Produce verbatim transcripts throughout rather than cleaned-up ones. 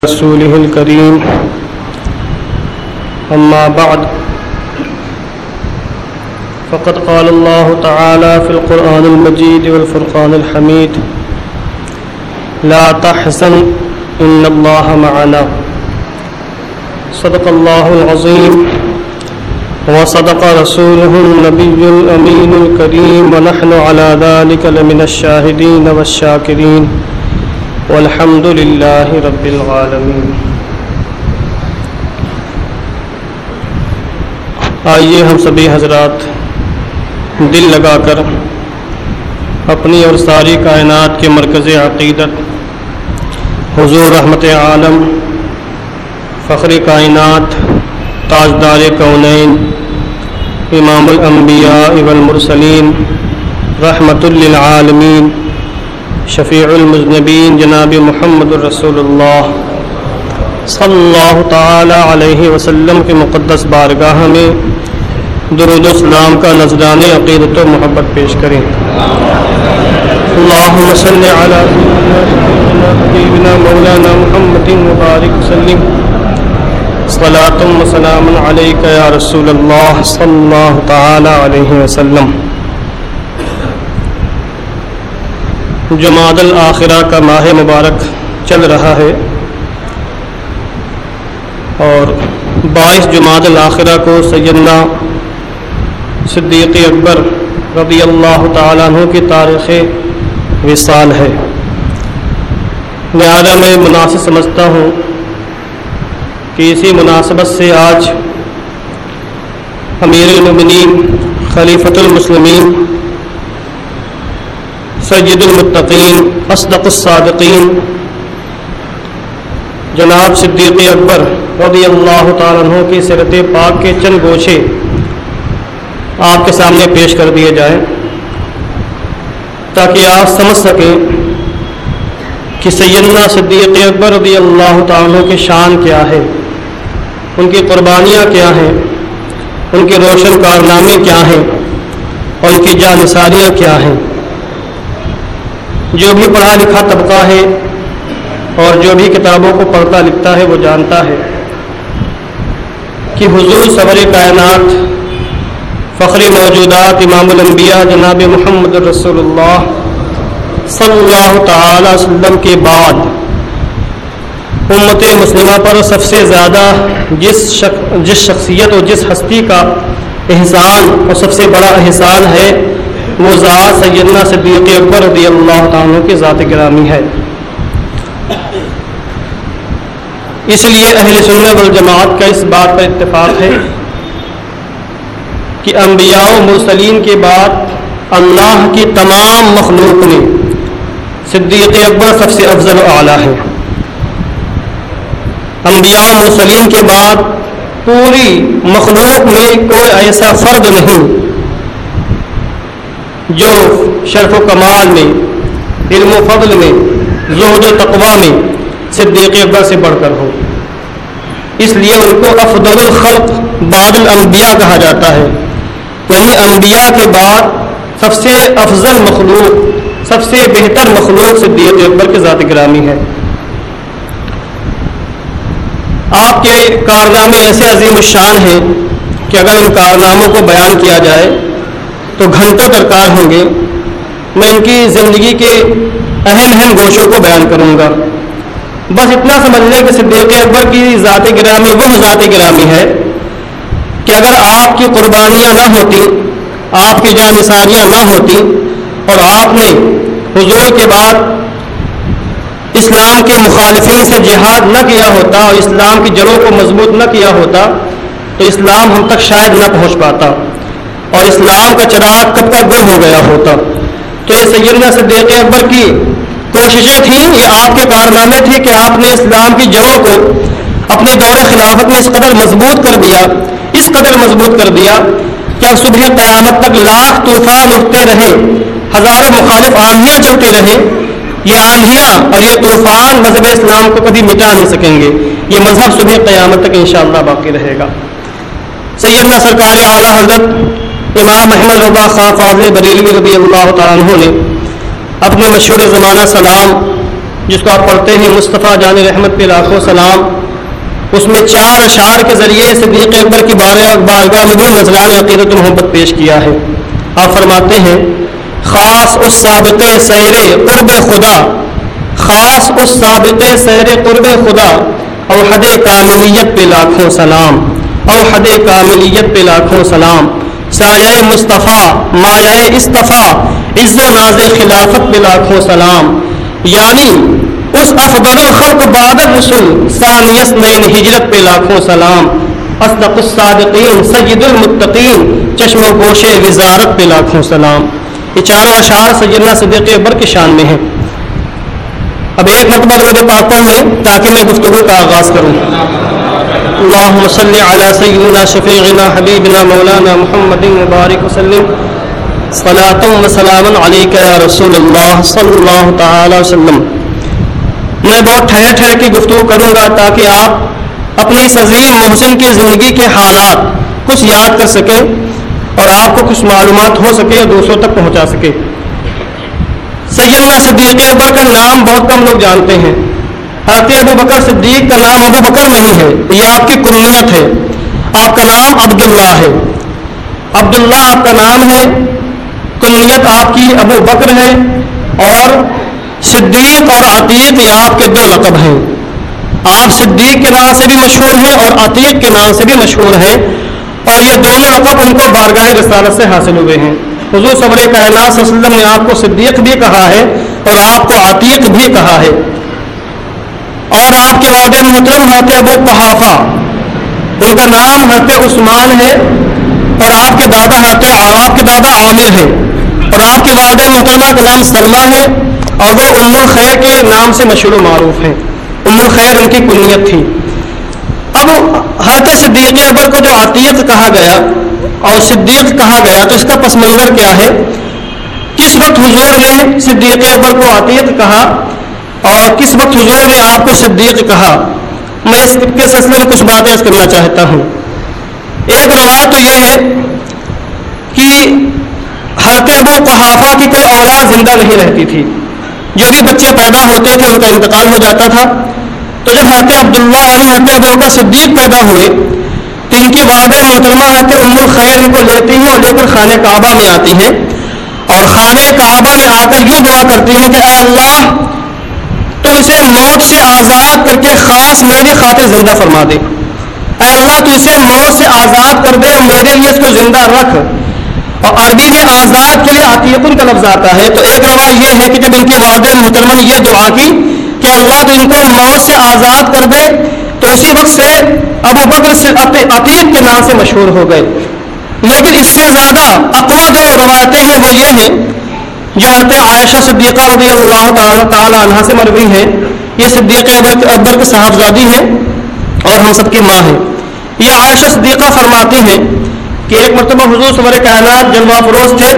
رسوله الكريم أما بعد فقد قال الله تعالى في القرآن المجيد والفرقان الحميد لا تحزن إن الله معنا صدق الله العظيم وصدق رسوله النبي الأمين الكريم ونحن على ذلك لمن الشاهدين والشاكرين والحمد للہ رب العالمین۔ آئیے ہم سبھی حضرات دل لگا کر اپنی اور ساری کائنات کے مرکز عقیدت حضور رحمت عالم فخر کائنات تاجدار کونین امام الانبیاء والمرسلین رحمت للعالمین شفیع المذنبین جناب محمد الرسول اللہ صلی اللہ تعالی علیہ وسلم کے مقدس بارگاہ میں درود و سلام کا نذرانِ عقیدت و محبت پیش کریں۔ اللہم صلی علی حبیبنا مولانا محمد مبارک وسلم صلاۃ و سلام علیک یا رسول اللہ صلی اللہ تعالی علیہ وسلم۔ جمادی الآخرہ کا ماہ مبارک چل رہا ہے اور بائیس جمادی الآخرہ کو سیدنا صدیق اکبر رضی اللہ تعالیٰ عنہ کی تاریخ وصال ہے، لہذا میں مناسب سمجھتا ہوں کہ اسی مناسبت سے آج امیر المومنین خلیفۃ المسلمین سید المتقین اصدق الصادقین جناب صدیق اکبر رضی اللہ تعالیٰ عنہ کی سیرت پاک کے چند گوشے آپ کے سامنے پیش کر دیے جائیں تاکہ آپ سمجھ سکیں کہ سیدنا صدیق اکبر رضی اللہ تعالیٰ عنہ کی شان کیا ہے، ان کی قربانیاں کیا ہیں، ان کے روشن کارنامے کیا ہیں اور ان کی جانثاریاں کیا ہیں۔ جو بھی پڑھا لکھا طبقہ ہے اور جو بھی کتابوں کو پڑھتا لکھتا ہے وہ جانتا ہے کہ حضور سرور کائنات فخر موجودات امام الانبیاء جناب محمد الرسول اللہ صلی اللہ تعالی وسلم کے بعد امت مسلمہ پر سب سے زیادہ جس شخص جس شخصیت اور جس ہستی کا احسان اور سب سے بڑا احسان ہے وہ ذات سیدنا صدیق اکبر رضی اللہ تعالیٰ کی ذات گرامی ہے۔ اس لیے اہل سنت والجماعت کا اس بات پر اتفاق ہے کہ انبیاء و مرسلین کے بعد اللہ کی تمام مخلوق میں صدیق اکبر سب سے افضل و اعلیٰ ہے۔ انبیاء و مرسلین کے بعد پوری مخلوق میں کوئی ایسا فرد نہیں جو شرف و کمال میں، علم و فضل میں، زہد و تقویٰ میں صدیق اکبر سے بڑھ کر ہو، اس لیے ان کو افضل الخلق بعد الانبیاء کہا جاتا ہے، یعنی انبیاء کے بعد سب سے افضل مخلوق، سب سے بہتر مخلوق صدیق اکبر کے ذات گرامی ہے۔ آپ کے کارنامے ایسے عظیم الشان ہیں کہ اگر ان کارناموں کو بیان کیا جائے تو گھنٹوں درکار ہوں گے۔ میں ان کی زندگی کے اہم اہم گوشوں کو بیان کروں گا، بس اتنا سمجھ لیں کہ صدیق اکبر کی ذات گرامی وہ ذات گرامی ہے کہ اگر آپ کی قربانیاں نہ ہوتی، آپ کی جانثاریاں نہ ہوتی اور آپ نے حضور کے بعد اسلام کے مخالفین سے جہاد نہ کیا ہوتا اور اسلام کی جڑوں کو مضبوط نہ کیا ہوتا تو اسلام ہم تک شاید نہ پہنچ پاتا اور اسلام کا چراغ کب کا گم ہو گیا ہوتا۔ تو یہ سیدنا صدیق اکبر کی کوششیں تھیں، یہ آپ کے کارنامے تھے کہ آپ نے اسلام کی جڑوں کو اپنے دور خلافت میں اس قدر مضبوط کر دیا، اس قدر مضبوط کر دیا کہ اب صبح قیامت تک لاکھ طوفان اٹھتے رہے، ہزاروں مخالف آندھیاں چلتی رہیں، یہ آندھیاں اور یہ طوفان مذہب اسلام کو کبھی مٹا نہیں سکیں گے، یہ مذہب صبح قیامت تک انشاءاللہ باقی رہے گا۔ سیدنا سرکار اعلیٰ حضرت امام احمد رضا خان فاضل بریلوی رضی اللہ تعالیٰ عنہ نے اپنے مشہور زمانہ سلام جس کو آپ پڑھتے ہیں مصطفیٰ جان رحمت پہ لاکھوں سلام، اس میں چار اشعار کے ذریعے صدیق اکبر کی بارگاہ میں بھی نذران عقیدت و محبت پیش کیا ہے۔ آپ فرماتے ہیں خاص اس سابق سیر قرب خدا، خاص اس سابق سیر قرب خدا، اوحد کاملیت پہ لاکھوں سلام، اوحد کاملیت پہ لاکھوں سلام، سایہ مصطفیٰ مایہ اصطفیٰ، عز و ناز خلافت پہ لاکھوں سلام، یعنی اس افضل الخلق بعد الرسل ثانی اثنین ہجرت پہ لاکھوں سلام، اصدق الصادقین سید المتقین چشم و گوش وزارت پہ لاکھوں سلام۔ یہ چاروں اشعار سیدنا صدیق اکبر کی شان میں ہیں۔ اب ایک مرتبہ درود پاک پڑھ لیں تاکہ میں گفتگو کا آغاز کروں۔ اللہم صلی علی سیدنا شفیعنا حبیبنا مولانا محمد مبارک وسلم، صلاۃ و سلاما علیک یا رسول اللہ صلی اللہ تعالی وسلم۔ میں بہت ٹھہر ٹھہر کی گفتگو کروں گا تاکہ آپ اپنی اس عظیم محسن کی زندگی کے حالات کچھ یاد کر سکیں اور آپ کو کچھ معلومات ہو سکے اور دوسروں تک پہنچا سکے۔ سیدنا صدیق اکبر کا نام بہت کم لوگ جانتے ہیں۔ حضرت ابو بکر صدیق کا نام ابو بکر نہیں ہے، یہ آپ کی کنیت ہے۔ آپ کا نام عبداللہ ہے، عبداللہ آپ کا نام ہے، کنیت آپ کی ابو بکر ہے، اور صدیق اور عتیق یہ آپ کے دو لقب ہیں۔ آپ صدیق کے نام سے بھی مشہور ہیں اور عتیق کے نام سے بھی مشہور ہیں، اور یہ دونوں لقب ان کو بارگاہ رسالت سے حاصل ہوئے ہیں۔ حضور سرور کائنات صلی اللہ علیہ وسلم نے آپ کو صدیق بھی کہا ہے اور آپ کو عتیق بھی کہا ہے۔ اور آپ کے والد محترم حضرت ابو قحافہ، ان کا نام حضرت عثمان ہے، اور آپ کے دادا حضرت آپ کے دادا عامر ہے، اور آپ کی والدہ محترمہ کا نام سلمہ ہے، اور وہ ام الخیر کے نام سے مشہور و معروف ہیں۔ ام الخیر ان کی کنیت تھی۔ اب حضرت صدیق اکبر کو جو عتیق کہا گیا اور صدیق کہا گیا تو اس کا پس منظر کیا ہے؟ کس وقت حضور نے صدیق اکبر کو عتیق کہا اور کس وقت حضور نے آپ کو صدیق کہا؟ میں اس کے سلسلے میں کچھ باتیں عرض کرنا چاہتا ہوں۔ ایک روایت تو یہ ہے کہ حضرت ابو قحافہ کی کوئی اولاد زندہ نہیں رہتی تھی، جو بھی بچے پیدا ہوتے تھے ان کا انتقال ہو جاتا تھا۔ تو جب حضرت عبداللہ اور حضرت ابو بکر صدیق پیدا ہوئے تو ان کی والدہ محترمہ حضرت ام الخیر ان کو لیتی ہیں اور لے کر خانہ کعبہ میں آتی ہیں، اور خانہ کعبہ میں آ کر یوں دعا کرتی ہیں کہ اے اللہ تو اسے موت سے آزاد کر کے خاص میری خاطر زندہ فرما دے، اے اللہ تو اسے موت سے آزاد کر دے اور میرے لیے اس کو زندہ رکھ۔ اور عربی میں آزاد کے لیے عتیق کا لفظ آتا ہے۔ تو ایک روایت یہ ہے کہ جب ان کی والدہ محترمہ نے یہ دعا کی کہ اللہ تو ان کو موت سے آزاد کر دے، تو اسی وقت سے ابو بکر سے عتیق کے نام سے مشہور ہو گئے۔ لیکن اس سے زیادہ اقوی جو روایتیں ہیں وہ یہ ہیں جو حضرت عائشہ صدیقہ رضی اللہ تعالیٰ تعالیٰ عنہا سے مروی ہیں۔ یہ صدیق اکبر کے صاحبزادی ہیں اور ہم سب کی ماں ہیں۔ یہ عائشہ صدیقہ فرماتی ہیں کہ ایک مرتبہ حضور سرور کائنات جلوہ فروز تھے،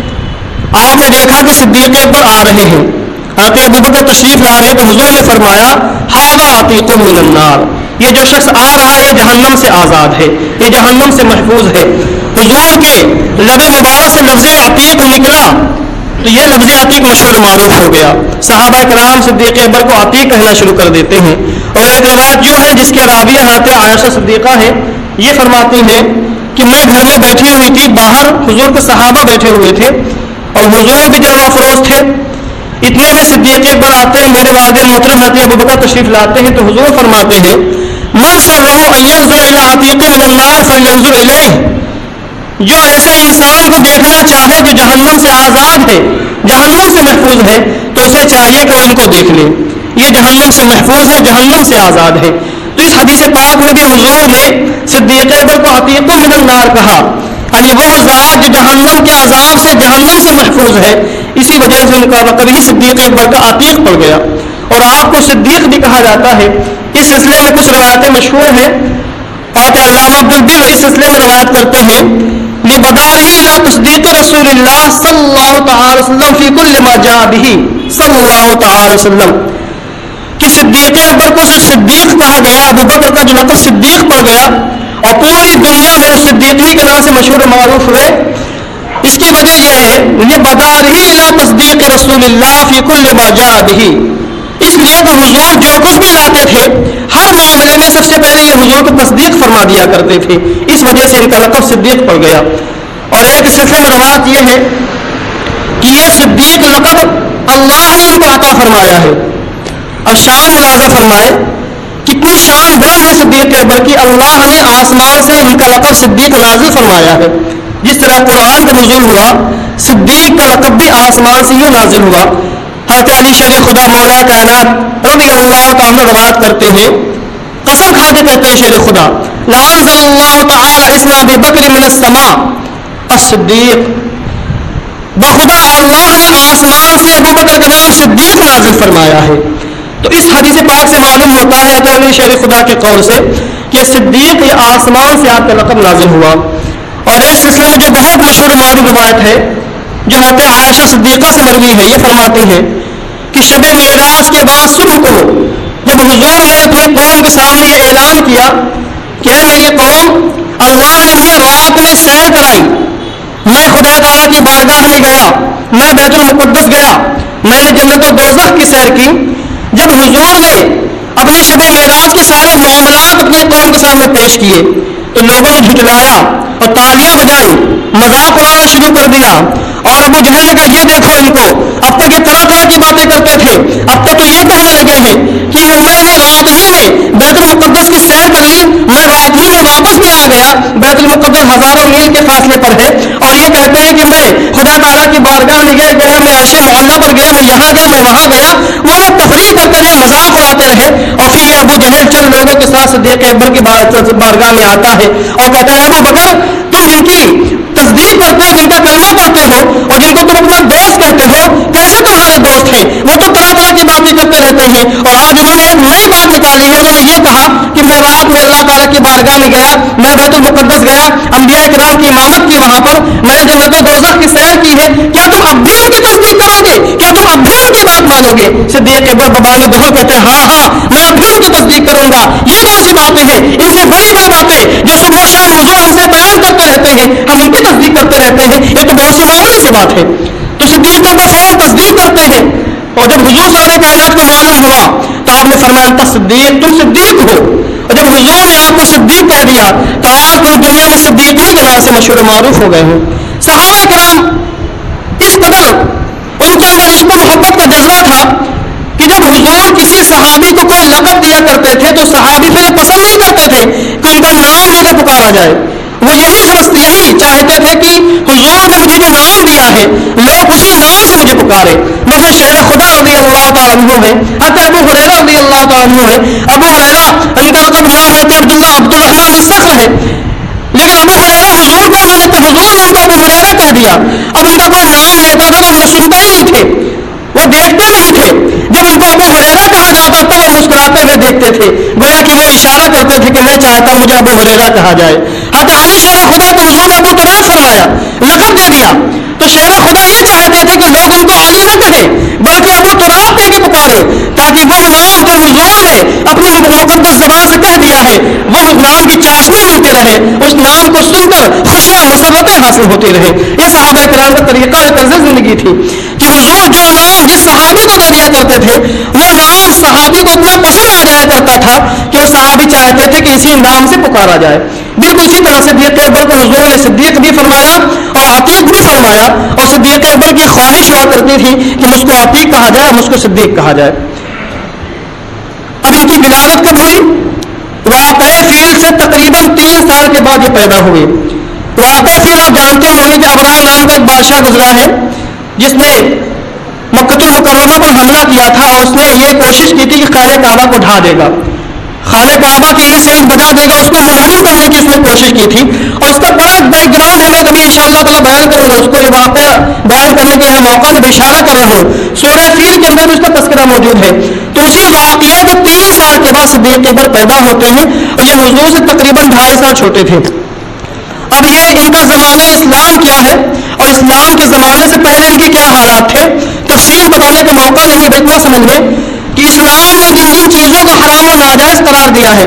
آپ نے دیکھا کہ صدیق اکبر آ رہے ہیں، حضرت ابو بکر تشریف لا رہے ہیں، تو حضور نے فرمایا ھذا عتیق من النار، یہ جو شخص آ رہا ہے یہ جہنم سے آزاد ہے، یہ جہنم سے محفوظ ہے۔ حضور کے لب مبارک سے لفظ عتیق نکلا تو یہ لفظ عتیق مشہور معروف ہو گیا۔ صحابہ کرام صدیق اکبر کو عتیق کہنا شروع کر دیتے ہیں۔ اور ایک روایت جو ہے جس کے راویہ حضرت عائشہ صدیقہ ہے، یہ فرماتی ہیں کہ میں گھر میں بیٹھی ہوئی تھی، باہر حضور کے صحابہ بیٹھے ہوئے تھے اور حضور بھی جلوہ فروز تھے۔ اتنے میں صدیق اکبر آتے ہیں، میرے والد محترم حضرت ابو بکر تشریف لاتے ہیں، تو حضور فرماتے ہیں من سرہ ان ينظر الى عتیق من النار فلینظر الیہ، جو ایسے انسان کو دیکھنا چاہے جو جہنم سے آزاد ہے، جہنم سے محفوظ ہے، تو اسے چاہیے کہ وہ ان کو دیکھ لے، یہ جہنم سے محفوظ ہے، جہنم سے آزاد ہے۔ تو اس حدیث پاک میں بھی حضور نے صدیق اکبر کو عتیق من النار کہا، یعنی وہ ذات جو جہنم کے عذاب سے جہنم سے محفوظ ہے، اسی وجہ سے ان کا لقب ہی صدیق اکبر کا عتیق پڑ گیا۔ اور آپ کو صدیق بھی کہا جاتا ہے۔ اس سلسلے میں کچھ روایتیں مشہور ہیں اور کہ علامہ عبدالدل اس سلسلے میں روایت کرتے ہیں لبدارہ الی تصدیق رسول اللہ صلی اللہ تعالی وسلم فی کل ما جاء بہ صلی اللہ تعالی وسلم، کہ صدیق اکبر کو صرف صدیق کہا گیا، ابو بکر کا جو لقب صدیق پڑ گیا اور پوری دنیا میں اس صدیقی کے نام سے مشہور و معروف ہوئے۔ اس کی وجہ یہ ہے لبدارہ الی تصدیق رسول اللہ فی کل ما جاء بہ، اس لیے کہ حضور جو کچھ بھی لاتے تھے ہر معاملے میں سب سے پہلے یہ حضور کو تصدیق فرما دیا کرتے تھے، اس وجہ سے ان کا لقب صدیق پڑ گیا۔ اور ایک سلسلے میں روایت یہ ہے کہ یہ صدیق لقب اللہ نے ان کو عطا فرمایا ہے۔ اور شان ملاحظہ فرمائے کتنی شان بلند ہے صدیق اکبر کی، اللہ نے آسمان سے ان کا لقب صدیق نازل فرمایا ہے۔ جس طرح قرآن کا نزول ہوا، صدیق کا لقب بھی آسمان سے ہی نازل ہوا۔ حضرت علی شیر خدا مولا کائنات رضی اللہ تعالیٰ روایت کرتے ہیں، قسم کھا کے کہتے ہیں شیر خدا، لَأَنزَلَ اللَّهُ تَعَالَى اسْمَ أَبِي بَكْرٍ مِنَ السَّمَاءِ الصدیق، بخدا اللہ نے آسمان سے ابو بکر کا نام صدیق نازل فرمایا ہے۔ تو اس حدیث پاک سے معلوم ہوتا ہے کہ علی شیر خدا کے قول سے کہ صدیق یہ آسمان سے آپ کا لقب نازل ہوا۔ اور اس سلسلے میں جو بہت مشہور معروف روایت ہے جو حضرت عائشہ صدیقہ سے مروی ہے، یہ فرماتی ہے کہ شب معراج کے بعد صبح کو جب حضور نے اپنے قوم کے سامنے یہ اعلان کیا کہ اے میری قوم، اللہ نے مجھے رات میں سیر کرائی، میں خدا تعالیٰ کی بارگاہ میں گیا، میں بیت المقدس گیا، میں نے جنت و دوزخ کی سیر کی۔ جب حضور نے اپنے شب معراج کے سارے معاملات اپنے قوم کے سامنے پیش کیے تو لوگوں نے جھٹلایا اور تالیاں بجائی، مذاق اڑانا شروع کر دیا۔ اور ابو جہل نے کہا یہ دیکھو ان کو، اب تک یہ طرح طرح کی باتیں کرتے تھے، اب تک تو یہ کہنے لگے ہیں کہ میں نے رات ہی میں بیت المقدس کی سیر کر لی، میں رات ہی میں واپس بھی آ گیا، بیت المقدس ہزاروں میل کے فاصلے پر ہے، اور یہ کہتے ہیں کہ میں خدا تعالیٰ کی بارگاہ میں گیا، میں عرش معلیٰ پر گیا، میں یہاں گیا، میں وہاں گیا۔ وہ لوگ تفریح کرتے رہے، مذاق اڑاتے رہے، اور پھر یہ ابو جہل چند لوگوں کے ساتھ صدیق اکبر کی بارگاہ میں آتا ہے اور کہتا ہے ابو بکر، تم جن کی تصدیق کرتے ہو، جن کا کلمہ پڑھتے ہو اور جن کو تم اپنا دوست کہتے ہو، کیسے تمہارے دوست ہیں؟ وہ تو طرح طرح کی باتیں کرتے رہتے ہیں۔ اور آج انہوں نے ایک نئی بات نکالی ہے، انہوں نے یہ کہا کہ میں رات میں اللہ تعالیٰ کی بارگاہ میں گیا، میں بیت المقدس گیا، انبیاء کرام کی امامت کی وہاں پر، میں نے جنت و دوزخ کی سیر کی ہے، کیا تم اب بھی ان کی تصدیق کرو گے؟ کیا تم اب بھی ان کی بات مانو گے؟ صدیق اکبر ببانی دہل کہتے ہیں ہاں ہاں میں اب بھی ان کی تصدیق کروں گا۔ یہ کون سی باتیں ہیں؟ ان سے بڑی بڑی باتیں جو صبح و شام حضور ہم سے بیان کرتے رہتے ہیں، ہم ان کی تصدیق کرتے رہتے ہیں، یہ تو بہت سی معمولی سی بات ہے۔ تو صدیق اکبر فوراً تصدیق کرتے ہیں، اور جب حضور سارے کائنات کو معلوم ہوا تو آپ نے فرمایا انت صدیق، تم صدیق ہو۔ اور جب حضور نے آپ کو صدیق کہہ دیا تو آپ پوری دنیا میں صدیقی کے نام سے مشہور معروف ہو گئے ہیں۔ صحابہ کرام اس قدر ان کے اندر عشق و محبت کا جذبہ تھا کہ جب حضور کسی صحابی کو کوئی لقب دیا کرتے تھے تو صحابی پھر پسند نہیں کرتے تھے کہ ان کا نام لے کر پکارا جائے، وہ یہی سمجھتے یہی چاہتے تھے کہ حضور نے مجھے جو نام دیا ہے لوگ اسی نام سے مجھے پکارے۔ مثلا شیر خدا رضی اللہ تعالیٰ عنہ ہے، حضرت ابو ہریرہ رضی اللہ تعالیٰ عنہ ہے، ابو ہریرہ ان کا لقب نام ہوتا عبداللہ عبد الرحمن بن صخر ہے، لیکن ابو ہریرہ حضور کو انہوں نے تو حضور نے ان کو ابو ہریرہ کہہ دیا۔ اب ان کا کوئی نام لیتا تھا تو وہ سنتے ہی نہیں تھے، وہ دیکھتے نہیں تھے، جب ان کو ابو ہریرہ کہا جاتا تو وہ مسکراتے ہوئے دیکھتے تھے، گویا کہ وہ اشارہ کرتے تھے کہ میں چاہتا ہوں مجھے ابو ہریرہ کہا جائے۔ حضرت علی شیر خدا کو حضور نے ابو طراد فرمایا، لقب دے دیا، تو شیر خدا یہ چاہتے تھے کہ لوگ ان کو علی نہ کہیں بلکہ ابو طراد کہہ کے پکارے، تاکہ وہ نام جو حضور نے اپنی مقدس زبان سے کہہ دیا ہے وہ نام کی چاشنی ملتے رہے، اس نام کو سن کر خوشیاں مسرتیں حاصل ہوتی رہے۔ یہ صحابہ کرام کا طریقہ اور طرز زندگی تھی کہ حضور جو نام جس صحابی کو دے دیا کرتے تھے وہ نام صحابی کو اتنا پسند آ جایا کرتا تھا کہ وہ صحابی چاہتے تھے کہ اسی نام سے پکارا جائے۔ بالکل اسی طرح صدیق اکبر کو حضور نے صدیق بھی فرمایا اور عتیق بھی فرمایا، اور صدیق اکبر کی خواہش ہوا کرتی تھی کہ مجھ کو عتیق کہا جائے اور مجھ کو صدیق کہا جائے۔ اب ان کی ولادت کب ہوئی؟ واقع فیل سے تقریباً تین سال کے بعد یہ پیدا ہوئے۔ واقع فیل آپ جانتے ہوں کہ ابراہ نام کا ایک بادشاہ گزرا ہے جس نے مکۃ المکرمہ پر حملہ کیا تھا، اور اس نے یہ کوشش کی تھی کہ خانہ کعبہ کو ڈھا دے گا، خانہ کعبہ کی اینٹ سے اینٹ بجا دے گا، اس کو منہدم کرنے کی اس نے کوشش کی تھی۔ اور اس کا بڑا بیک گراؤنڈ ہے، میں کبھی ان شاء اللہ تعالیٰ بیان کروں گا، اس کو یہ واقعہ بیان کرنے کے موقع میں اشارہ کر رہا ہوں، سورہ فیل کے اندر بھی اس کا تذکرہ موجود ہے۔ تو اسی واقعہ کے تین سال کے بعد صدیق اکبر پیدا ہوتے ہیں، اور یہ حضور سے تقریباً ڈھائی سال چھوٹے تھے۔ اب یہ ان کا زمانہ اسلام کیا ہے اور اسلام کے زمانے سے پہلے ان کے کیا حالات تھے، تفصیل بتانے کا موقع نہیں، اتنا سمجھ لیں کہ اسلام نے جن جن چیزوں کو حرام و ناجائز قرار دیا ہے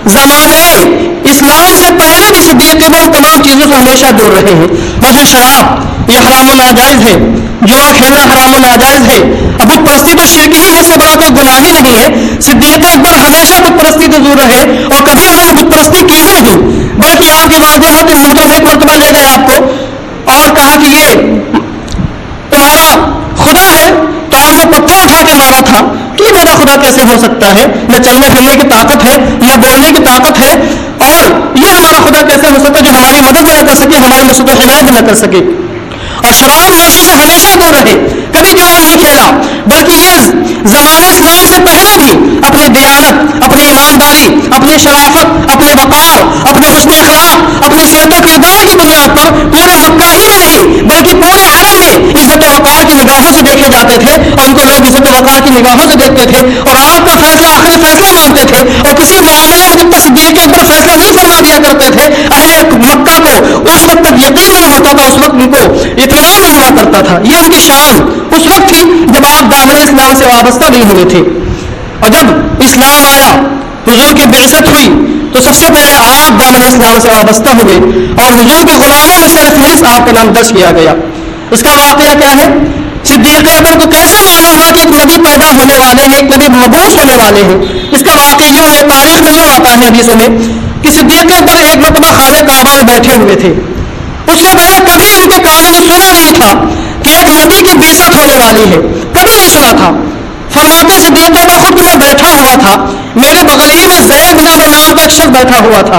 زمانے اسلام سے پہلے بھی صدیق اکبر تمام چیزوں سے ہمیشہ دور رہے ہیں. مثلا شراب یہ حرام و ناجائز ہے, جوا کھیلنا حرام و ناجائز ہے, بت پرستی تو شرک ہی ہے, اس سے بڑا کوئی گناہ ہی نہیں ہے. صدیق اکبر ہمیشہ بت پرستی سے دور رہے اور کبھی انہوں نے بت پرستی کی ہی نہیں, بلکہ آپ کی والدہ حضرت محترم ایک مرتبہ لے گئے آپ کو اور کہا کہ یہ تمہارا خدا ہے, تو آپ نے پتھر اٹھا کے مارا تھا کہ میرا خدا کیسے ہو سکتا ہے, نہ چلنے پھرنے کی طاقت ہے, نہ بولنے کی طاقت ہے, اور یہ ہمارا خدا کیسے ہو سکتا ہے جو ہماری مدد نہ کر سکے, ہماری مقصد و حمایت نہ کر سکے. اور شراب نوشی سے ہمیشہ دور رہے, کبھی جوا نہیں کھیلا, بلکہ یہ زمانے اسلام سے پہلے بھی اپنی دیانت, اپنی ایمانداری, اپنی شرافت, اپنے وقار, اپنے حسن اخلاق, اپنے صحت و کردار کی بنیاد پر پورے مکہ ہی میں نہیں بلکہ پورے عرب میں عزت و وقار کی نگاہوں سے دیکھے جاتے تھے, اور ان کو لوگ عزت و وقار کی نگاہوں سے دیکھتے تھے اور آپ کا فیصلہ آخری فیصلہ مانتے تھے. اور کسی معاملے میں جب تک صدیق اکبر فیصلہ نہیں فرما دیا کرتے تھے, اہل مکہ کو اس وقت تک یقین نہیں ہوتا تھا, اس وقت ان کو اطمینان نہیں ہوا کرتا تھا. یہ ان کی شان اس وقت تھی جب آپ دامن اسلام سے وابستہ نہیں ہوئے تھے. اور جب اسلام آیا, حضور کی بعثت ہوئی, تو سب سے پہلے آپ دامن اسلام سے وابستہ ہوئے اور حضور کے غلاموں میں سر فہرست آپ کا نام درج کیا گیا. اس کا واقعہ کیا ہے؟ صدیق اکبر کو کیسے معلوم ہوا کہ ایک نبی پیدا ہونے والے ہیں, ایک نبی مبعوث ہونے والے ہیں؟ اس کا واقعہ یوں ہے, تاریخ میں یوں آتا ہے حدیثوں میں کہ صدیق اکبر ایک مرتبہ خانہ کعبہ میں بیٹھے ہوئے تھے. اس سے پہلے کبھی ان کے کانوں میں سنا نہیں تھا کہ ایک نبی کی بعثت ہونے والی ہے, کبھی نہیں سنا تھا. فرماتے صدیق اکبر خود میں بیٹھا ہوا تھا, میرے بغل ہی میں زید بن عمرو نام کا ایک شخص بیٹھا ہوا تھا,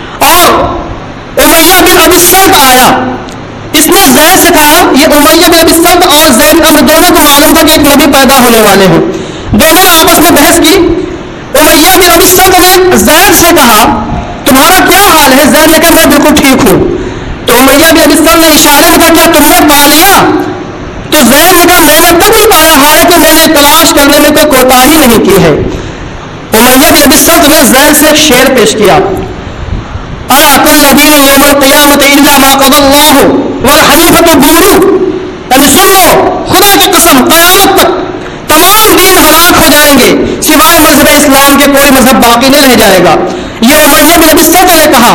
اور امیہ بن ابی سلط آیا. اس نے زید سے کہا, یہ امیہ بن ابی سلط اور زید بن عمرو دونوں کو معلوم تھا کہ ایک نبی پیدا ہونے والے ہیں. دونوں نے آپس میں بحث کی. امیہ بن ابی سلط نے زید سے کہا تمہارا کیا حال ہے؟ زید نے کہا میں بالکل ٹھیک ہوں. تو امیہ بن ابی سلط نے اشارے میں کہا کیا تم نے پا لیا؟ تو زید نے کہا میں نے تب بھی پایا, حالانکہ میں نے تلاش کرنے میں کوئی کوتاہی نہیں کی ہے. امیہ بن ابی سلط نے زید سے ایک شعر پیش کیا, الا کل دین یوم القیامت الا ما قضى اللہ والحنیفۃ الدور. یعنی سن لو, خدا کی قسم قیامت تک تمام دین ہلاک ہو جائیں گے سوائے مذہب اسلام کے, کوئی مذہب باقی نہیں رہ جائے گا. یہ امیہ بن ابی سلط نے کہا.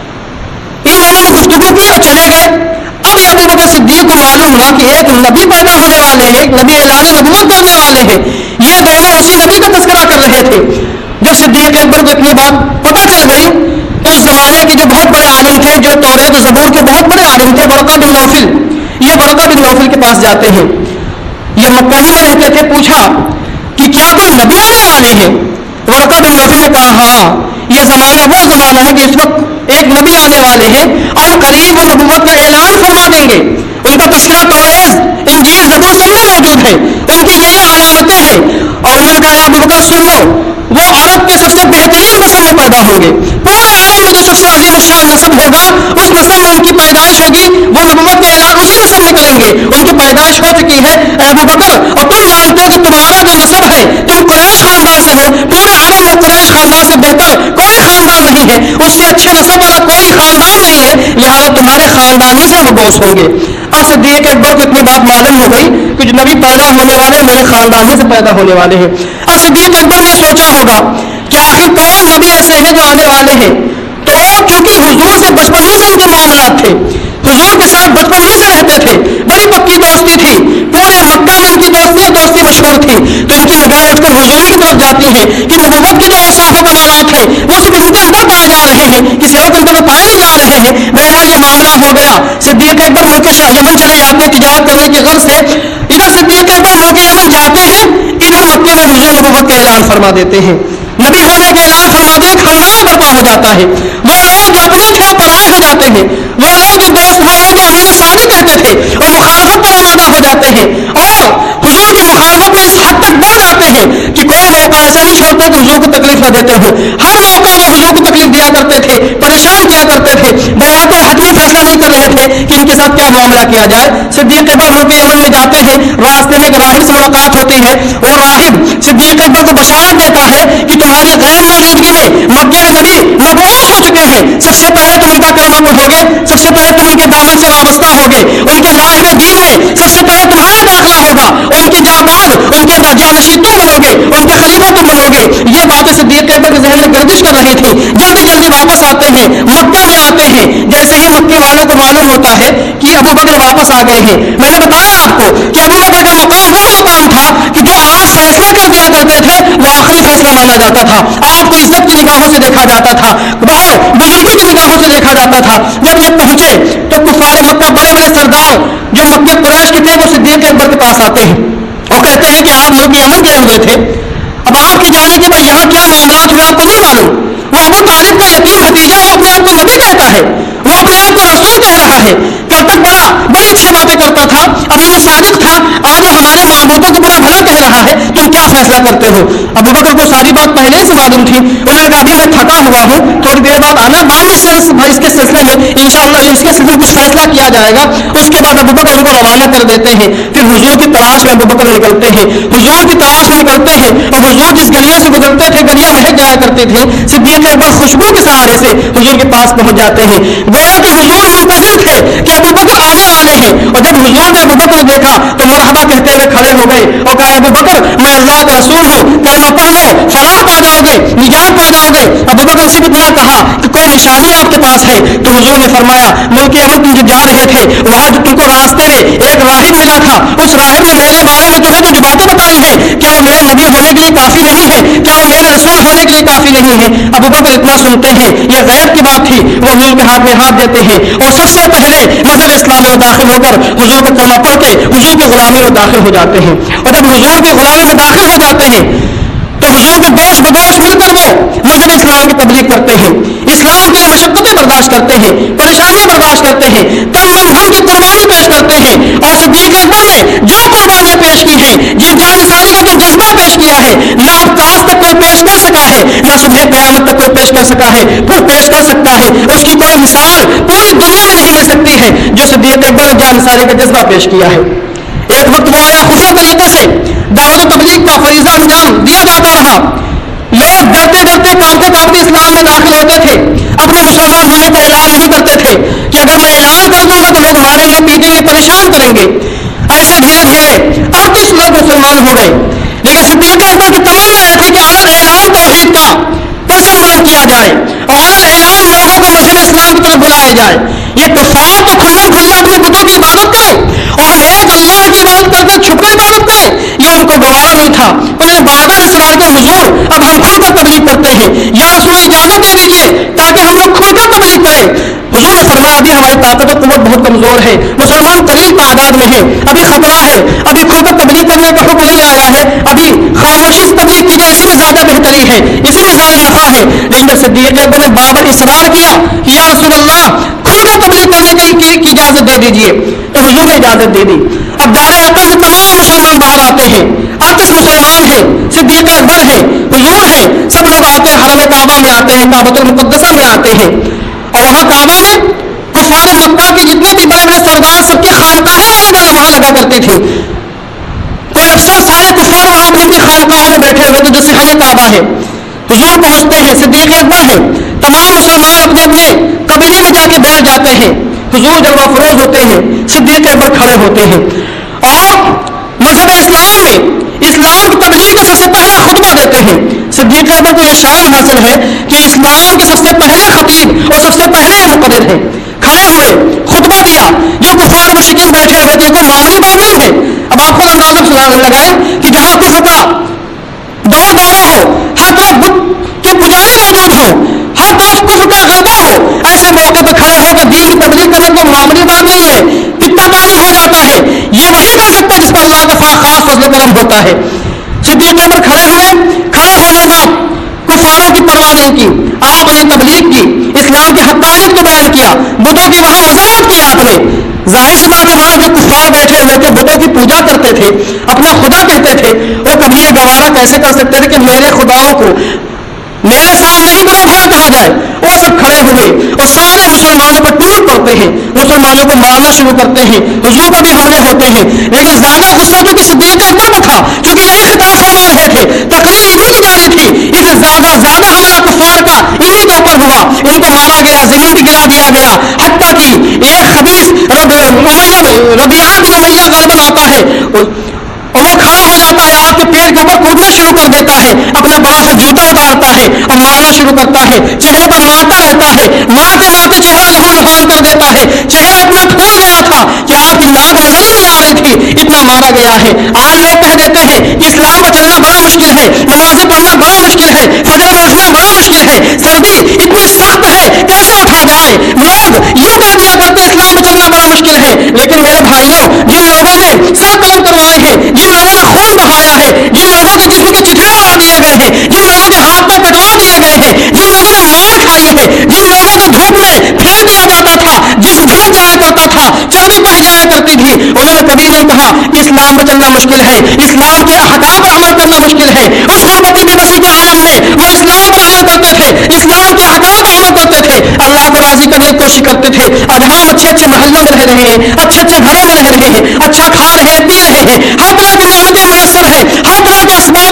ان دونوں نے گفتگو کی اور چلے گئے. اب ابو بکر صدیق کو معلوم ہوا کہ ایک نبی پیدا ہونے والے ہیں, ایک نبی اعلان نبوت کرنے والے ہیں. یہ دونوں اسی نبی کا تذکرہ کر رہے تھے. جب صدیق اکبر کو اتنی بات پتہ چل گئی تو اس زمانے کے جو بہت بڑے عالم تھے, جو توریت و زبور کے بہت بڑے عالم تھے, ورقہ بن نوفل, یہ ورقہ بن نوفل کے پاس جاتے ہیں. یہ مکہ ہی میں رہتے تھے. پوچھا کہ کیا کوئی نبی آنے والے ہیں؟ ورقہ بن نوفل نے کہا ہاں, یہ زمانہ وہ زمانہ ہے کہ اس وقت ایک نبی آنے والے ہیں اور قریب وہ نبوت کا اعلان فرما دیں گے. ان کا تذکرہ توریت, انجیل, زبور سب میں موجود ہے. ان کی یہ یہ علامتیں ہیں. اور انہوں نے کہا ابو بکر سن لو, وہ عرب کے سب سے بہترین نسل میں پیدا ہوں گے. پورے عالم میں جو سب سے عظیم الشان نسل ہوگا اس نسل میں ان کی پیدائش ہوگی. وہ نبوت کے اعلان اسی نسل میں کریں گے. ان کی پیدائش ہو چکی ہے ابو بکر, اور تم جانتے ہو کہ تمہارا جو نسب ہے, تم قریش خاندان سے ہو. پورے عرب میں قریش خاندان سے بہتر کوئی خاندان نہیں ہے, اس سے اچھے نسب والا کوئی خاندان نہیں ہے, لہٰذا تمہارے خاندان ہی سے مبعوث ہوں گے. اور صدیق اکبر کو اتنی بات معلوم ہو گئی کہ جو نبی پیدا ہونے والے میرے خاندان ہی سے پیدا ہونے والے ہیں. اور صدیق اکبر نے سوچا ہوگا کہ آخر کون نبی ایسے ہیں جو آنے والے ہیں. تو چونکہ حضور سے بچپن ہی سے ان کے معاملات تھے, حضور کے ساتھ بچپن ہی سے رہتے تھے, بڑی پکی دوستی تھی, پورے مکہ میں ان کی دوستی دوستی مشہور تھی. تو ان کی نگاہ اٹھ کر حضور کی طرف جاتی ہے کہ نبوت کے جو اوصاف و کمالات ہیں وہ صرف ان کے اندر پائے جا رہے ہیں, کسی اور کے اندر پائے نہیں جا رہے ہیں. بہرحال یہ معاملہ ہو گیا. صدیق اکبر ملک شاہ یمن چلے جاتے ہیں تجارت کرنے کی غرض سے. ادھر صدیق اکبر ملک یمن جاتے ہیں, ادھر مکے میں حضور نبوت کا اعلان فرما دیتے ہیں. نبی ہونے کا اعلان فرماتے ہیں, خاندان برپا ہو جاتا ہے. وہ لوگ جو اپنے تھے پرائے ہو جاتے ہیں, وہ لوگ جو دوست وہ لوگ جو امیر سادی کہتے تھے اور مخالفت پر آمادہ ہو جاتے ہیں, اور حضور کی مخالفت میں اس حد تک بڑھ جاتے ہیں کہ کوئی موقع ایسا نہیں چھوڑتے کہ حضور کو تکلیف نہ دیتے ہو. ہر موقع وہ حضور کو تکلیف دیا کرتے تھے, پریشان کیا کرتے تھے. بہرحال تو حتمی فیصلہ نہیں کر رہے تھے کہ ان کے ساتھ کیا معاملہ کیا جائے. صدیق اکبر ملک یمن میں جاتے ہیں, راستے میں ایک راہب سے ملاقات ہوتی ہے. وہ راہب صدیق اکبر کو بشارت دیتا ہے کہ تمہاری غیر موجودگی میں مکے میں نبی مبعوث ہو چکے ہیں. سب سے پہلے تم ان کا کلمہ پڑھو گے, سب سے پہلے تم ان کے دامن سے وابستہ ہوگے, ان کے ظاہر دین میں سب سے پہلے تمہارا داخلہ ہوگا, ان کے جاباز, ان کے جانشین تم بنو گے, ان کے خلیفہ تم بنو گے. یہ باتیں صدیق اکبر کے ذہن میں گرد کوشش کر رہی تھی، جلدی جلدی واپس آتے ہیں، مکہ میں آتے ہیں۔ جیسے ہی مکے والوں کو معلوم ہوتا ہے کہ ابو بکر واپس آ گئے ہیں، میں نے بتایا آپ کو کہ ابو بکر کا مقام وہ مقام تھا کہ جو آپ فیصلہ کر دیا کرتے تھے وہ آخری فیصلہ مانا جاتا تھا، آپ کو عزت کی نگاہوں سے دیکھا جاتا تھا، اور بزرگی کی نگاہوں سے دیکھا جاتا تھا۔ جب یہ پہنچے تو کفار مکہ بڑے بڑے سردار جو مکہ قریش کے تھے وہ صدیق اکبر کے پاس آتے ہیں اور کہتے ہیں کہ آپ ملک یمن گئے ہوئے تھے، اب آپ کی جانے کے بعد یہاں کیا معاملات ہوئے آپ کو نہیں معلوم؟ وہ ابو طالب کا یتیم بھتیجا، وہ اپنے آپ کو نبی کہتا ہے، وہ اپنے آپ کو رسول کہہ رہا ہے، کب تک بڑا بڑی اچھی باتیں کرتا تھا، امین صادق تھا، آج وہ ہمارے معبودوں کو بڑا بھلا کہہ رہا ہے، تم کیا فیصلہ کرتے ہو؟ ابو بکر کو ساری بات پہلے سے معلوم تھی، انہوں نے کہا ابھی میں تھکا ہوا ہوں، تھوڑی دیر بعد آنا، بعد میں اس کے سلسلے میں انشاءاللہ اس کے سلسلے میں کچھ فیصلہ کیا جائے گا۔ اس کے بعد ابو بکر ان کو روانہ کر دیتے ہیں، پھر حضور کی تلاش میں ابو بکر نکلتے ہیں، حضور کی تلاش میں نکلتے ہیں، اور حضور جس گلیے سے گزرتے تھے گلیاں مہک جایا کرتی تھی، صدیق اکبر خوشبو کے سہارے سے حضور کے پاس پہنچ جاتے ہیں، گویا کہ حضور منتظر تھے کہ ابو بکر آنے والے ہیں، اور جب حضور نے ابو بکر کو دیکھا تو مرحبا کہتے ہوئے کھڑے ہو گئے اور کہا ابو بکر میں اللہ کا رسول ہوں، کلمہ پڑھ لو فلاح پا جاؤ گے، نجات پا جاؤ گے۔ ابو بکر صرف اتنا کہا کہ کوئی نشانی آپ کے پاس ہے؟ تو حضور نے فرمایا ملک یمن تم جو جا رہے تھے وہاں جو تم کو راستے میں ایک راہب ملا تھا، اس راہب نے میرے بارے میں تمہیں جو باتیں بتائی ہیں کیا وہ میرے نبی ہونے کے لیے کافی نہیں ہے؟ کیا وہ میرے رسول ہونے کے لیے کافی نہیں ہے؟ ابو بکر اتنا سنتے ہیں، یہ غیب کی بات تھی، وہ حضور کے ہاتھ میں ہاتھ دیتے ہیں اور سب سے پہلے مذہب اسلام میں داخل ہو کر حضور کا کلمہ پڑھ کے حضور کی غلامی میں داخل ہو جاتے ہیں، اور جب حضور کی غلامی میں داخل ہو جاتے ہیں تو حضور کے دوش بدوش مل کر وہ مذہب اسلام کی تبلیغ کرتے ہیں، اسلام کے مشقتیں برداشت کرتے ہیں، پریشانیاں برداشت کرتے ہیں، تن من دھن کی قربانی پیش کرتے ہیں، اور صدیق اکبر نے جو قربانیاں پیش کی ہیں، جن جان نثاری کا جو جذبہ پیش کیا ہے، نہ اب تاج تک کوئی پیش کر سکا ہے، نہ صبح قیامت تک کوئی پیش کر سکا ہے، پھر پیش کر سکتا ہے، اس کی کوئی مثال پوری دنیا میں نہیں مل سکتی ہے جو صدیق اکبر نے جان نثاری کا جذبہ پیش کیا ہے۔ ایک وقت وہ آیا خفیہ طریقے سے دعوت و تبلیغ کا فریضہ انجام دیا جاتا رہا، لوگ ڈرتے ڈرتے کانپتے کانپتے اسلام میں داخل ہوتے تھے، اپنے مسلمان ہونے کا اعلان نہیں کرتے تھے کہ اگر میں اعلان کر دوں گا تو لوگ ماریں گے پیٹیں گے پریشان کریں گے۔ ایسے دھیرے دھیرے اڑتیس لوگ مسلمان ہو گئے، لیکن صدیق اکبر کی تمنا یہ تھی کہ علن اعلان توحید کا پرچم بلند کیا جائے اور علن اعلان لوگوں کو مذہب اسلام کی طرف بلایا جائے۔ یہ کفار تو کھلم کھلا اپنے بتوں کی عبادت کریں اور ہم ایک اللہ کی عبادت کر کے چھپ کر عبادت کریں، یہ ان کو گوارا نہیں تھا۔ انہوں نے بار بار اصرار کیا حضور اب ہم کھل کر تبلیغ کرتے ہیں، یا رسول اجازت دے دیجیے تاکہ ہم لوگ کھل کر تبلیغ کریں۔ حضور نے فرمایا ابھی ہماری طاقت و قوت بہت کمزور ہے، مسلمان قلیل تعداد میں ہیں، ابھی خطرہ ہے، ابھی کھل کر تبلیغ کرنے کا حکم نہیں آیا ہے، ابھی خاموشی سے تبلیغ کیجیے، اسی میں زیادہ بہتری ہے، اسی میں زیادہ نفع ہے۔ لیکن جب صدیق اکبر نے بار بار اصرار کیا کہ یا رسول اللہ کھل کر تبلیغ کرنے کی, کی, کی اجازت دے دیجیے، تو حضور نے اجازت دے دی۔ اب دار عقل سے تمام مسلمان باہر آتے ہیں، اڑتیس مسلمان ہیں، صدیق اکبر ہیں، حضور ہیں، سب لوگ آتے ہیں، حرم کعبہ میں آتے ہیں، کعبۃ المقدسہ میں آتے ہیں، اور وہاں کعبہ میں کفار مکہ کے جتنے بھی بڑے بڑے سردار سب کی خانقاہیں الگ الگ وہاں لگا کرتی تھی، کوئی افسر سارے کفار وہاں اپنی اپنی خانقاہوں میں بیٹھے ہوئے تھے جو صحن کعبہ ہے۔ حضور پہنچتے ہیں، صدیق اکبر ہیں، تمام مسلمان اپنے اپنے قبیلے میں جا کے بیٹھ جاتے ہیں، حضور جلوہ فروز ہوتے ہیں، صدیق اکبر کھڑے ہوتے ہیں اور مذہب اسلام میں اسلام کی تبلیغ کا سب سے پہلا خطبہ دیتے ہیں۔ صدیق اکبر کو یہ شان حاصل ہے کہ اسلام کے سب سے پہلے خطیب اور سب سے پہلے مقرر ہیں، کھڑے ہوئے خطبہ دیا، جو کفار مشرکین بیٹھے ہوئے تھے، کوئی معمولی بات نہیں ہے۔ اب آپ خود اندازہ لگائیں کہ جہاں کفر کا دور دورہ ہو، ہر طرف بت کے پجاری موجود ہوں، ہر طرف کفر کا غلبہ ہو، ایسے موقع پہ کھڑے ہو کر دین کی تبلیغ کرنا کوئی معمولی بات نہیں ہے، کتنا کام ہو جاتا ہے۔ یہ وہی کر سکتا ہے جس پر اللہ کا خاص فضل و کرم ہوتا ہے۔ صدیق اکبر کھڑے ہوئے، کھڑے ہونے بعد کفاروں کی پرواہ نہیں کی، آپ نے تبلیغ کی، اسلام کی حقانیت کو بیان کیا، بتوں کی وہاں مذمت کی آپ نے۔ ظاہر سی بات ہے وہاں جو کفار بیٹھے ہوئے تھے بتوں کی پوجا کرتے تھے، اپنا خدا کہتے تھے، وہ کبھی یہ گوارا کیسے کر سکتے تھے کہ میرے خداؤں کو میرے سامنے ہی برا بھلا کہا جائے۔ وہ سب کھڑے ہوئے اور سارے مسلمانوں پر ٹوٹ پڑتے ہیں، مسلمانوں کو مارنا شروع کرتے ہیں، حضور پر بھی حملے ہوتے ہیں، لیکن زیادہ غصہ چونکہ صدیق اکبر کو تھا، چونکہ یہی خطاب فرما رہے تھے، تقریر انہیں کی جاری تھی، اس سے زیادہ زیادہ حملہ کفار کا انہیں کے اوپر ہوا، ان کو مارا گیا، زمین پہ گرا دیا گیا، حتیٰ کہ ایک خبیث رب امیہ ربیعہ بن امیہ غالباً آتا ہے اور وہ کھڑا ہو جاتا ہے، آپ کے پیٹ کے اوپر کودنا شروع کر دیتا ہے، اپنا بڑا سا جوتا اتارتا ہے اور مارنا کرنا شروع کرتا ہے, چہرے پر مارتا رہتا ہے, مارتے مارتے چہرہ لہو لہان کر دیتا ہے, چہرہ اتنا پھول گیا تھا کہ آپ کی ناک نظر ہی نہیں آ رہی تھی, اتنا مارا گیا ہے. آج لوگ کہہ دیتے ہیں کہ اسلام میں چلنا بڑا مشکل ہے, نمازیں پڑھنا بڑا مشکل ہے, فجر میں اٹھنا بڑا مشکل ہے, سردی اتنی سخت ہے کیسے اٹھا جائے. لوگ یوں کہہ دیا کرتے اسلام میں چلنا بڑا مشکل ہے, لیکن میرے بھائیوں, جن لوگوں نے سر قلم کروائے ہیں, جن لوگوں نے خون بہایا ہے, جن لوگوں کے جسم کے چتھڑے اڑا دیے گئے ہیں, جن لوگوں کے ہاتھ پہ کٹوا دیے گئے ہیں, جن لوگوں نے مار کھائی ہے, جن لوگوں کو دھوپ میں پھینک دیا جاتا تھا, جسم جھلس جایا کرتا تھا, چربی بہ جایا کرتی تھی, انہوں نے کبھی نہیں کہا کہ اسلام میں چلنا مشکل ہے, اسلام کے احکام پر عمل کرنا مشکل ہے. اس غربتی بے بسی کے عالم میں وہ اسلام پر عمل کرتے تھے, اسلام کے احکام پر عمل کرتے تھے, اللہ کو راضی کرنے کی کوشش کرتے تھے. اب ہم اچھے اچھے محلوں میں رہ رہے ہیں, اچھے اچھے گھروں میں رہ رہے ہیں, اچھا کھا رہے ہیں, پی رہے ہیں, ہر طرح کی نعمتیں میسر ہیں, ہر طرح کے اسباب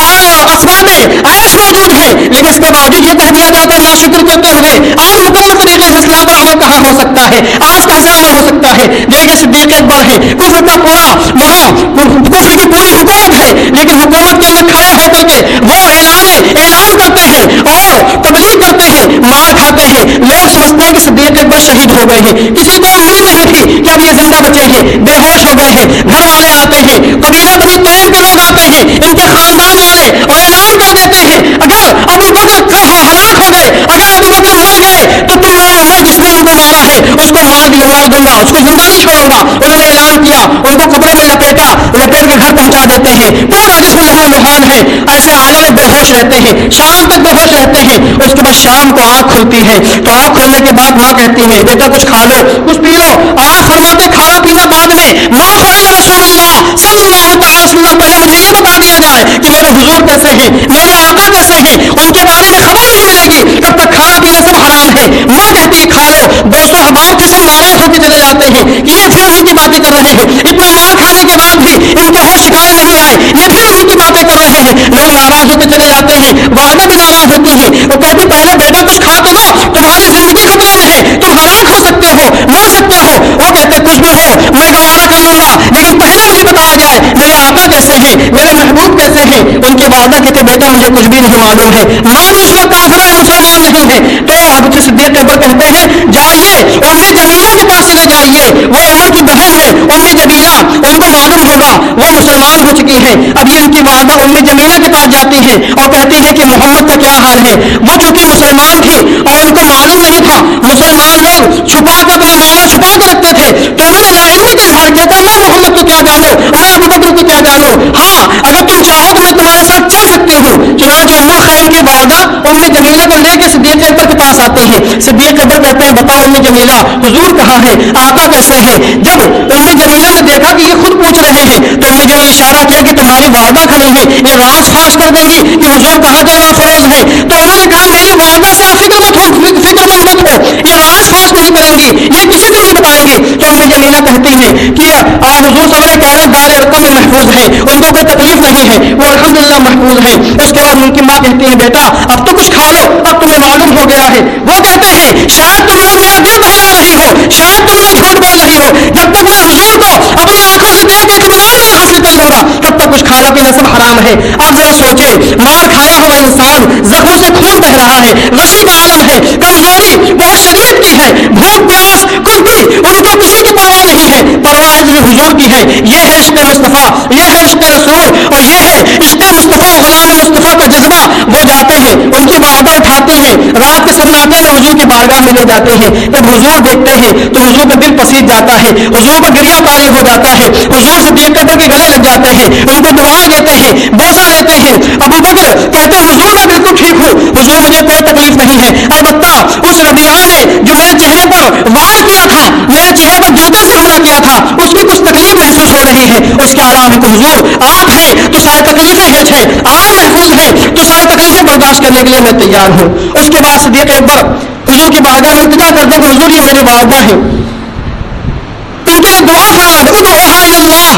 اسباب عیش موجود ہیں, لیکن اس کے باوجود یہ کہہ دیا جاتا ہے ناشکر کرتے ہوئے آج مکمل طریقے سے اسلام پر عمل کہاں ہو سکتا ہے, آج کیسے عمل ہو سکتا ہے. دیکھیں صدیق اکبر ہے, کفر کا پورا وہاں کفر کی پوری حکومت ہے, لیکن حکومت کے اندر کھڑے ہو کر کے وہ اعلان اعلان کرتے ہیں اور تبلیغ کرتے ہیں, مار کھاتے ہیں. لوگ سمجھتے ہیں کہ صدیق اکبر شہید ہو گئے ہیں, کسی کو امید نہیں تھی کہ اب یہ زندہ بچے ہیں, بے ہوش ہو گئے ہیں. گھر والے آتے ہیں, قبیلہ بنی تیم کے لوگ آتے ہیں, ان کے خاندان والے, اور اعلان کر دیتے ہیں اگر ابو بکر ہلاک ہو گئے, اگر ابو بکر مر گئے تو تم لوگوں میں جس نے ان کو مارا ہے اس کو مار دیا مار دوں گا, اس کو زندہ نہیں چھوڑوں گا. انہوں نے اعلان کیا, ان کو قبروں میں لپیٹا, لپیٹ کے گھر پہنچا دیتے ہیں, پورا جسم لہو لہان ہے, ایسے عالم میں بے ہوش رہتے ہیں, شام تک بے ہوش رہتے ہیں. اس کے بعد شام کو آنکھ کھلتی ہے, تو آنکھ کھلنے کے بعد ماں کہتی ہے بیٹا کچھ کھا لو, کچھ پی لو. آج فرماتے کھانا پینا بعد میں, ماں فعل رسول اللہ صلی اللہ تعالی وسلم, پہلے مجھے یہ بتا دیا جائے کہ میرے حضور کیسے ہیں, میرے آقا کیسے ہیں, ان کے بارے میں خبر نہیں ملے گی کب تک کھانا پینا سب حرام ہے. ماں کہتی ہے کھا لو. دوستوں احباب کے سب ناراض ہو کے چلے جاتے ہیں کہ یہ پھر انہیں کی باتیں کر رہے ہیں, اتنا مار کھانے کے بعد بھی ان کے ہوش ٹھکانے نہیں آئے, یہ پھر انہیں کی باتیں کر رہے ہیں. لوگ ناراض ہو کے چلے جاتے ہیں, والدہ بھی ناراض ہوتی ہیں, وہ کہتی پہلے بیٹا کچھ کھا تو دو, تمہاری زندگی خطرے میں ہے, تم ہلاک ہو سکتے ہو, مر سکتے ہو. وہ کہتے کچھ بھی ہو میں گوارا کر لوں گا, لیکن پہلے مجھے بتایا جائے میرے آقا کیسے ہیں, میرے محبوب کیسے ہیں. ان کے والدہ کہتے بیٹا مجھے کچھ بھی نہیں معلوم ہے, ماں بھی اس وقت کافر ہے, مسلمان نہیں ہے. تو حضرت صدیق اکبر کہتے ہیں جائیے ام جمیلہ کے پاس چلے جائیے, وہ عمر کی بہن ہے ام جمیلہ, ان کو معلوم ہوگا وہ مسلمان ہو چکی ہے. اب یہ ان کی والدہ ام جمیلہ کے پاس جاتی ہے اور کہتی ہے کہ محمد کا کیا حال ہے. وہ چونکہ مسلمان تھی اور ان کو معلوم نہیں تھا, مسلمان لوگ چھپا کر اپنا مالا چھپا کے رکھتے تھے, تو انہوں نے لا علمی کا اظہار کیا تھا, میں محمد کو کیا جانوں, میں ابو بکر کو کیا جانوں, ہاں اگر تم چاہو تو میں تمہارے ساتھ چل سکتی ہوں. چنانچہ ام الخیر کی والدہ ام جمیلہ کو لے کے صدیق اکبر کے پاس آتے ہیں. صدیق اکبر کہتے ہیں بتاؤ ام جمیلہ حضور کہاں ہے, آقا کیسے ہیں. جب ام جمیلہ نے دیکھا کہ یہ خود پوچھ رہے ہیں تو ام جمیلہ نے اشارہ کیا کہ تمہاری والدہ کھڑی ہے, یہ راز فاش کر دیں گی کہ حضور کہاں جلوہ فروز ہے. تو انہوں نے کہا میری والدہ سے آپ فکر مت ہو, فکر مند مت ہو, یہ راز فاش نہیں کریں گی, یہ کسی سے نہیں بتائیں گی. تو ام جمیلہ کہتی ہیں کہ حضور صلی اللہ علیہ وسلم دار ارقم میں محفوظ ہے, ان کو کوئی تکلیف نہیں ہے, وہ الحمدللہ محفوظ ہے. اس کے بعد ان کی ماں کہتی ہے بیٹا اب تو کچھ کھا لو, اب تمہیں معلوم ہو گیا ہے. وہ کہتے ہیں شاید تم لوگ میرا دل بہلا رہی ہو, شاید تم لوگ جھوٹ بول رہی ہو, جب تک میں حضور کو اپنی آنکھوں سے دیکھ کے اطمینان نہیں حاصل کر لوں گا تب تک کچھ کھانا پینا سب حرام ہے. آپ ذرا سوچیں, مار کھایا ہوا انسان, زخموں سے خون بہ رہا ہے, غشی کا عالم ہے, کمزوری بہت شدید کی ہے, بھوک پیاس کچھ بھی ان کو کسی کی پرواہ نہیں ہے, پرواہ حضور کی ہے. یہ ہے عشق مصطفیٰ, یہ ہے عشق رسول, اور یہ ہے عشق مصطفیٰ, غلام مصطفیٰ کا جذبہ. وہ جاتے ہیں, ان کی والدہ اٹھاتی ہیں, رات کے سناٹے میں حضور کی بارگاہ میں لے جاتے ہیں. جب حضور دیکھتے ہیں تو حضور کا دل پسیج جاتا ہے, حضور کا گریہ طاری ہو جاتا ہے, حضور صدیق اکبر کے گلے لگ جاتے ہیں, ان کو دعائیں دیتے ہیں, بوسہ لیتے ہیں. ابو بکر کہتے ہیں حضور میں بالکل ٹھیک ہوں, حضور مجھے کوئی تکلیف نہیں ہے, البتہ اس ربیعہ نے جو میرے چہرے پر وار کیا تھا, میرے چہرے پر جوتے سے حملہ کیا تھا, اس کی کچھ تکلیف محسوس ہو رہی ہے. اس کے علاوہ کہ حضور آپ ہیں تو ساری تکلیفیں ہیچ ہیں, آپ محفوظ ہیں تو ساری تکلیفیں برداشت کرنے کے لیے میں تیار ہوں. اس کے بعد صدیق اکبر حضور کی بارگاہ میں التجا کرتے کہ حضور یہ میری والدہ ہے, ان کے لیے دعا فرما دیں, ادعوها الی اللہ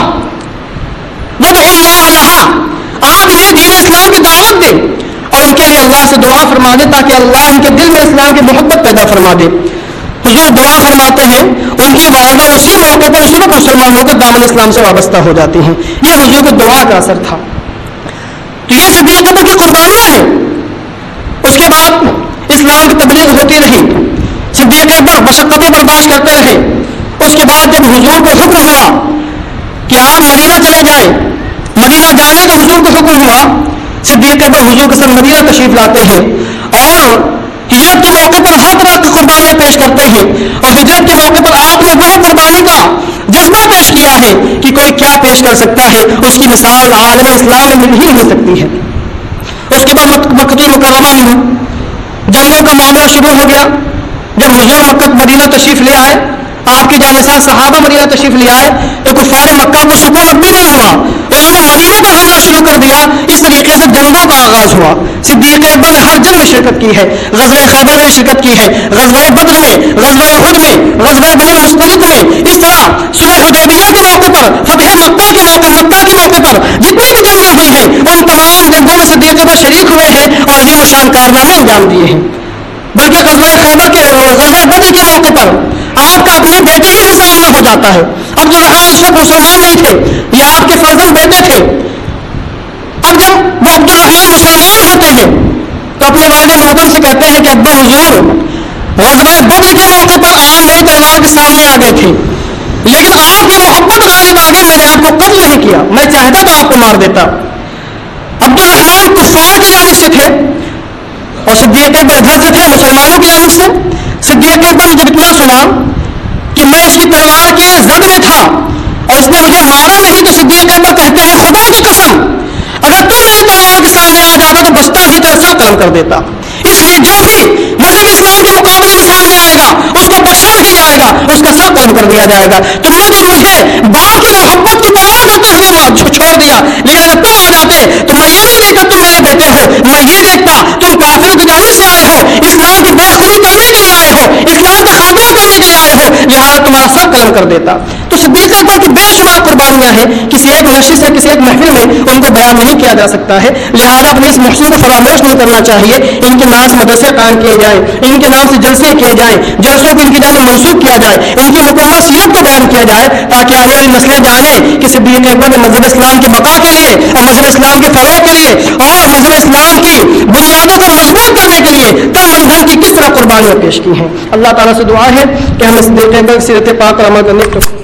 وادعوا اللہ لہا, آپ انہیں دین اسلام کی دعوت دیں اور ان کے لیے اللہ سے دعا فرما دیں تاکہ اللہ ان کے دل میں اسلام کی محبت پیدا فرما دے. حضور دعا فرماتے ہیں, ان کی والدہ اسی موقع پر اسی وقت مسلمان ہو کر دامن اسلام سے وابستہ ہو جاتی ہیں. یہ حضور کی دعا کا اثر تھا. تو یہ صدیق اکبر کی قربانیاں ہیں. اس کے بعد اسلام کی تبلیغ ہوتی رہی، صدیق اکبر مشقتیں برداشت کرتے رہے. اس کے بعد جب حضور کو حکم ہوا کہ آپ مدینہ چلے جائیں، مدینہ جانے کا حضور کو حکم ہوا، صدیق اکبر حضور کے ساتھ مدینہ تشریف لاتے ہیں اور ہجرت کے موقع پر ہر طرح کی قربانیاں پیش کرتے ہیں. اور ہجرت کے موقع پر آپ نے وہ قربانی کا جذبہ پیش کیا ہے کہ کوئی کیا پیش کر سکتا ہے، اس کی مثال عالم اسلام میں مل ہی نہیں سکتی ہے. اس کے بعد مکہ مکرمہ میں جنگوں کا معاملہ شروع ہو گیا. جب حضور مکہ مدینہ تشریف لے آئے، آپ کے جانسار صحابہ مدینہ تشریف لے آئے تو کفار مکہ کو سکون اب بھی نہیں ہوا، انہوں نے مدینہ پر حملہ شروع کر دیا. اس طریقے سے جنگوں کا آغاز ہوا. صدیق اکبر نے ہر جنگ میں شرکت کی ہے، غزوہ خیبر میں شرکت کی ہے، غزوہ بدر میں، غزوہ احد میں، غزوہ بنی المصطلق میں. اس طرح صلح حدیبیہ کے موقع پر، فتح مکہ کے موقع مکہ کے موقع پر جتنی بھی جنگیں ہوئی ہیں ان تمام جنگوں میں صدیق اکبر شریک ہوئے ہیں اور عظیم الشان کارنامے انجام دیے ہیں. بلکہ غزوہ خیبر کے غزوہ بدر کے موقع پر آپ کا اپنے بیٹے ہی سے سامنا ہو جاتا ہے. عبد الرحمن اس وقت مسلمان نہیں تھے، یہ آپ کے فرزند بیٹے تھے. اب جب وہ عبد الرحمن مسلمان ہوتے ہیں تو اپنے والد محترم سے کہتے ہیں کہ ابا حضور غزوہ بدر کے موقع پر آپ میری تلوار کے سامنے آ گئے تھے، لیکن آپ کی محبت غالب آ گئی، میں نے آپ کو قتل نہیں کیا، میں چاہتا تو آپ کو مار دیتا. عبد الرحمن کفار کی جانب سے تھے اور صدیق اکبر ادھر سے تھے مسلمانوں کی جانب سے. صدیق اکبر نے جب اتنا سنا کہ میں اس کی تلوار کے زد میں تھا اور اس نے مجھے مارا نہیں، تو صدیق اکبر کہتے ہیں خدا کی قسم اگر تم میری تلوار کے سامنے آ جاتا تو بچتا ہی تیرا سر قلم کر دیتا. اس لیے جو بھی مذہب اسلام کے مقابلے میں سامنے آئے گا اس کو بخشا نہیں جائے گا، اس کا سر قلم کر دیا جائے گا. تم نے جو مجھے باپ کی محبت کی پرواہ کرتے ہوئے چھوڑ دیا، لیکن اگر تم آ جاتے تو میں یہ نہیں دیکھتا تم میرے بیٹے ہو، میں یہ دیکھتا تم کافروں کی جانب سے آئے ہو، اسلام کی بے خبری کرنے کے لیے آئے ہو، اسلام کا خاتمہ کرنے کے لیے آئے ہو، لہٰذا تمہارا سر قلم کر دیتا. تو صدیق اکبر کی بے شمار قربانیاں ہیں، کسی ایک نشست سے کسی ایک محفل میں ان کو بیان نہیں کیا جا سکتا ہے. لہٰذا اپنے اس محسن کو فراموش نہیں کرنا چاہیے. ان کے نام سے مدرسے قائم کیے جائیں، ان کے نام سے جلسے کیے جائیں، جلسوں کو ان کی جانب منسوخ کیا جائے، ان کی مکمل سیرت کو بیان کیا جائے تاکہ آنے والی نسلیں جانیں کہ صدیق اکبر نے مذہب اسلام کی بقا کے لیے اور مذہب اسلام کے فروغ کے لیے اور مذہب اسلام کی بنیادوں کو مضبوط کرنے کے لیے کم من دھن کی کس طرح قربانیاں پیش کی ہیں. اللہ تعالیٰ سے دعا ہے کہ ہم صدیق اکبر کی سیرت پاک پر عمل کرنے کی